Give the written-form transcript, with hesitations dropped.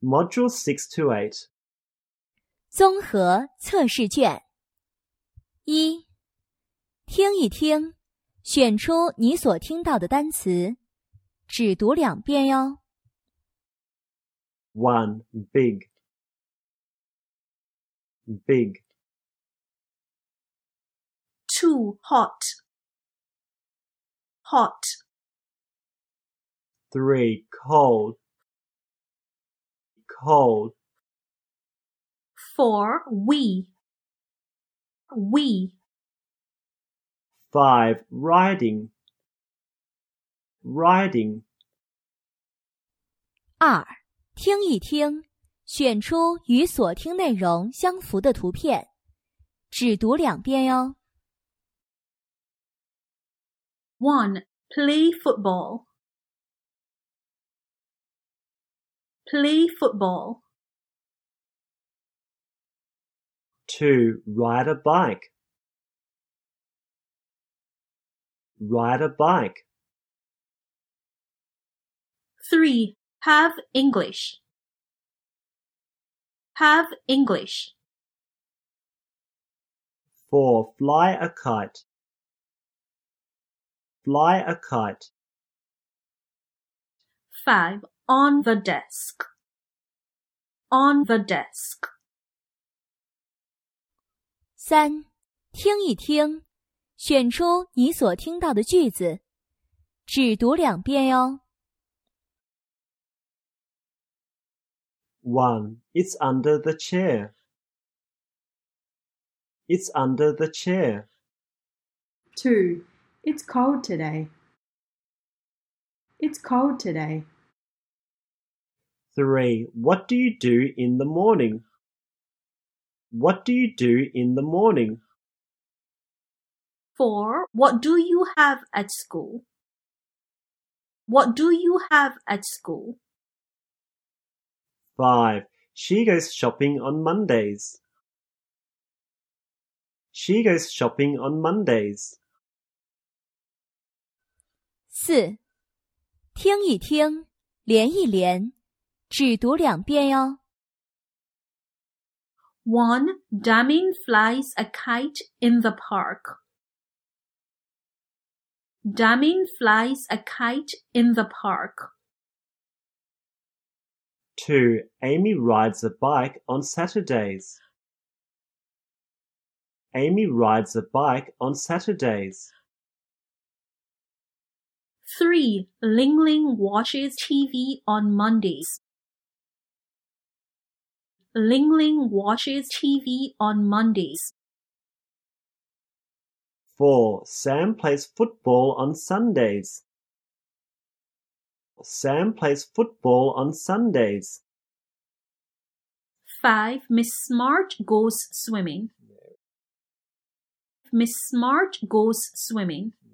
Module 6-8. 综合测试卷。1. 听一听，选出你所听到的单词，只读2遍哟。 1. Big. Big. 2. Hot. Hot. 3. Cold. Cold. 4. We. 5. Riding. Riding. 2. 听一听，选出与所听内容相符的图片，只读2遍哟。 1. Play football. Play football. 2. Ride a bike. Ride a bike. 3. Have English. Have English. 4. Fly a kite. Fly a kite. 5. On the desk. On the desk. 3. 听一听，选出你所听到的句子，只读2遍哟。 1. It's under the chair. It's under the chair. 2. It's cold today. It's cold today. 3. What do you do in the morning? What do you do in the morning? 4. What do you have at school? What do you have at school? 5. She goes shopping on Mondays. She goes shopping on Mondays. 4. 听一听，连一连，只读2遍哟。 1. Damien flies a kite in the park. Damien flies a kite in the park. 2. Amy rides a bike on Saturdays. Amy rides a bike on Saturdays. 3. Ling Ling watches TV on Mondays. Ling Ling watches TV on Mondays. 4. Sam plays football on Sundays. Sam plays football on Sundays. 5. Miss Smart goes swimming. Miss Smart goes swimming.